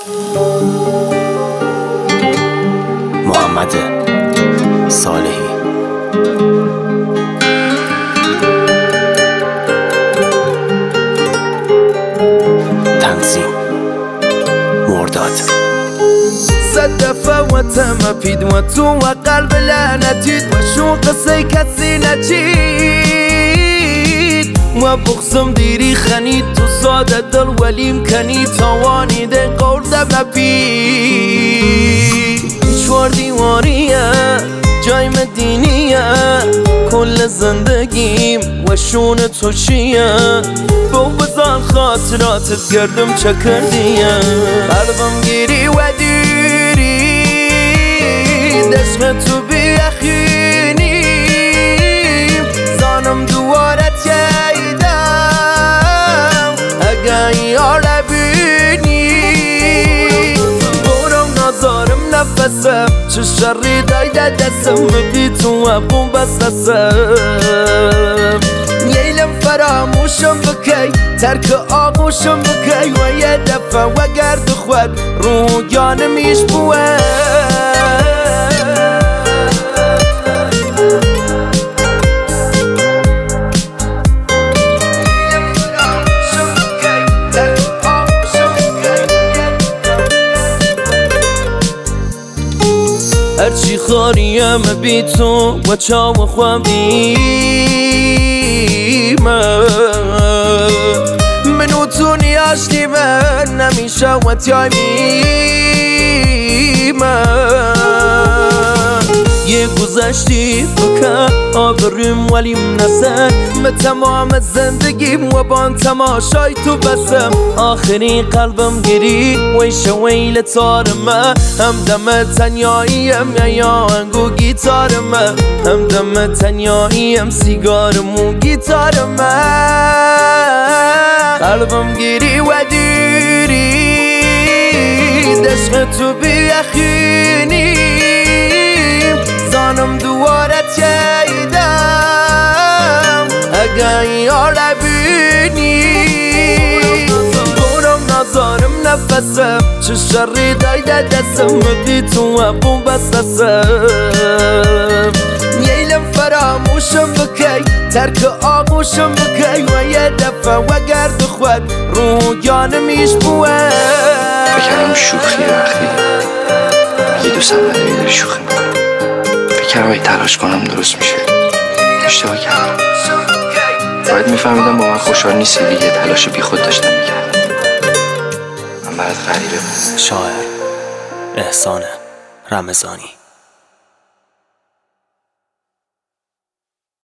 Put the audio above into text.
محمد صالحی. تنظیم مرداد. صد دفعه و تمپید و تو و قلب لعنتید و شو قصه کسی نچید و بغزم دیری خنید تو ساده دل ولیم کنی توانی ده قول دب نپید چوار دیواریه جای مدینیه کل زندگیم و شون تو چیه با بزن خاطراتت گردم چه کردیه قلبم گیری و دیری دشق تو بیخینیم زانم دوارت ییدم اگه یار بینی برم نازارم نفسم چه شری دایده دستم بی تو و بوم بستسم نیلم فراموشم بکی ترک آغوشم بکی و یه دفعه و گرد خود رو جانمیش بوه هرچی خاریم بی تو و چاو خوابیم منو تو نیاشتی من نمیشه و تیایمیم یه گذشتی بکن آبریم ولیم نسن به تمام زندگیم و بان تماشای تو بسم آخری قلبم گری ویش ویل تارم هم دم تنیاییم یا انگو گیتارم هم دم تنیاییم سیگارم و گیتارم قلبم گری و دیری دشق تو بیخینیم زانم دوارت ییدم اگه یار بینی برم نازارم نفسم چه شری دایده دستم بی تو و بوم بستسم نیلم فراموشم بکی ترک آغوشم بکی و یه دفعه و گرد خود رو جانمیش بوه بکرم شوخی وقتی اگه دوستم نداری داری شوخی میکنم فکرم اگه تلاش کنم درست میشه اشتباه کردم باید میفهمیدم با من خوشحال نیستی دیگه تلاش بی خود داشتم میکردم من برات غریبه شاعر احسان رمضانی.